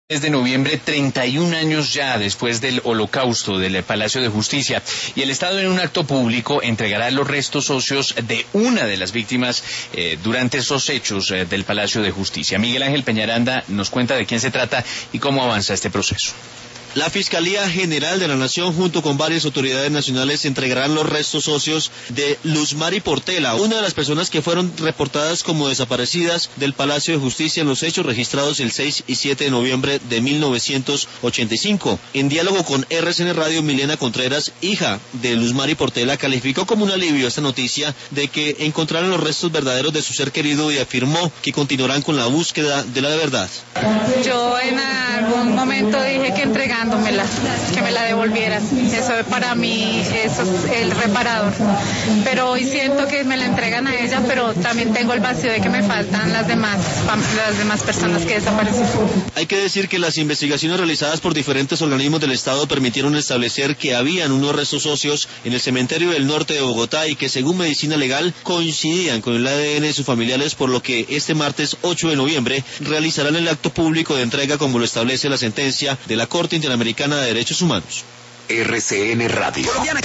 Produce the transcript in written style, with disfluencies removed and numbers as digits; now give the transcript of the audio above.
De noviembre, 31 años ya después del holocausto del Palacio de Justicia, y el Estado en un acto público entregará los restos óseos de una de las víctimas durante esos hechos del Palacio de Justicia. Miguel Ángel Peñaranda nos cuenta de quién se trata y cómo avanza este proceso. La Fiscalía General de la Nación, junto con varias autoridades nacionales, entregarán los restos óseos de Luzmari Portela, una de las personas que fueron reportadas como desaparecidas del Palacio de Justicia en los hechos registrados el 6 y 7 de noviembre de 1985. En diálogo con RCN Radio, Milena Contreras, hija de Luzmari Portela, calificó como un alivio esta noticia de que encontraron los restos verdaderos de su ser querido y afirmó que continuarán con la búsqueda de la verdad. Yo en algún momento dije que entregándomela, que me la devolvieran. Eso para mí, eso es el reparador. Pero hoy siento que me la entregan a ella, pero también tengo el vacío de que me faltan las demás personas que desaparecieron. Hay que decir que las investigaciones realizadas por diferentes organismos del Estado permitieron establecer que habían unos restos óseos en el cementerio del norte de Bogotá y que según medicina legal coincidían con el ADN de sus familiares, por lo que este martes 8 de noviembre realizarán el acto público de entrega como lo establece la sentencia de la Corte Interamericana de Derechos Humanos. RCN Radio.